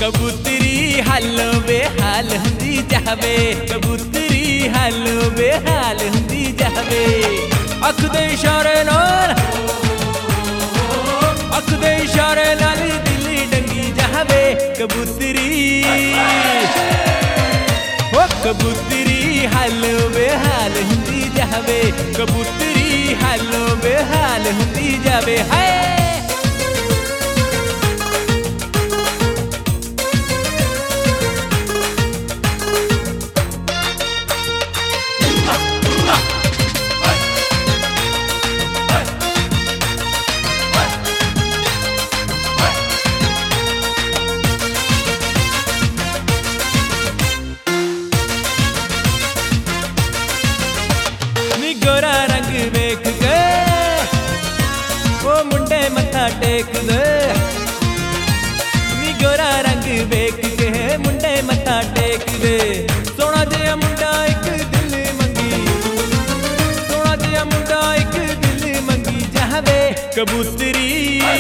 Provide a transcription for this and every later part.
कबूतरी हालो बेहाल हुंदी जावे, कबूतरी हालो बेहाल हुंदी जावे। अख दे इशारे नाल, अख दे इशारे नाल दिल डंगी जावे। कबूतरी ओ कबूतरी हालो बेहाल हुंदी जावे, कबूतरी हालो बेहाल हुंदी जावे। हाय गोरा रंग वेख के वो मुंडे मत्था टेक दे, नी गोरा रंग वेख के मुंडे मत्था टेक दे। सोना जिहा मुंडा एक दिल मंगी, सोना जिहा मुंडा एक दिल मंगी जावे। कबूतरी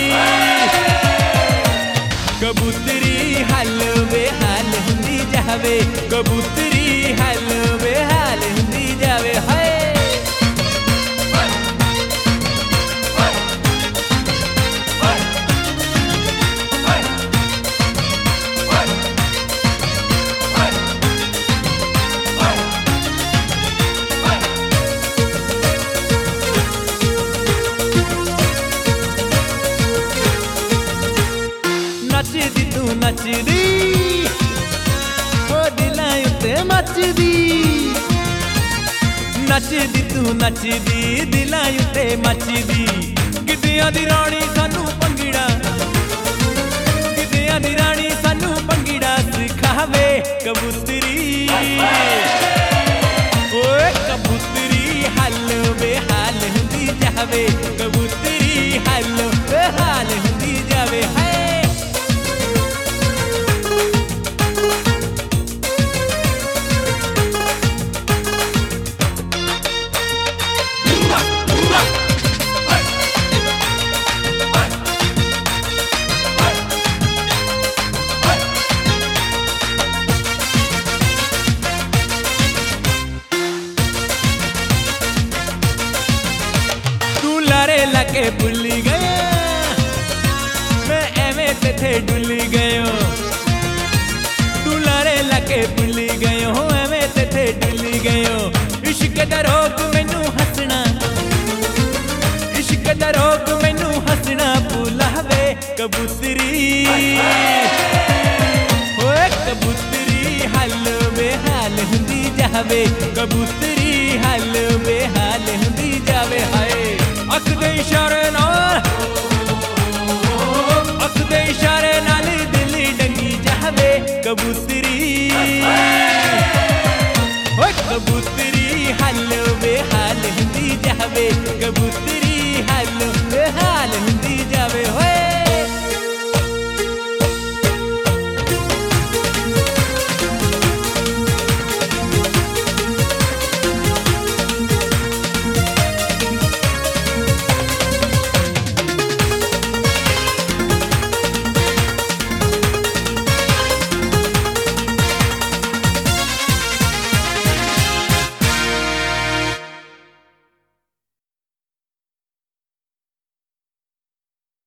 कबूतरी हालो बेहाल हुंदी जावे, कबूतरी हालो बेहाल हुंदी जावे। हाय नचदी तू नचदी ओ दिलां उत्ते मचदी, नचदी तू नचदी दिलां उत्ते मचदी। गिद्धियां दी रानी सानू पंगड़ा, गिद्धियां दी रानी सानू पंगड़ा सिखावे। कबूतरी ओए कबूतरी हालो बेहाल हुंदी जावे, कबूतरी हालो बेहाल हुंदी जावे। हाय लगे भुली गया मैं एवें तेथे डुली गयो, तू लारे लगे भुली गयो एवें तेथे डुली गयो। इश्क दा रोग मैनू हसना, इश्क दा रोग मैनू हसना भुलावे। कबूतरी ओए कबूतरी हालो बेहाल हुंदी जावे, कबूतरी हालो बेहाल हुंदी जावे। हाय अख दे इशारे नाल, अख दे इशारे नाल दिल डंगी जावे। कबूतरी ओए कबूतरी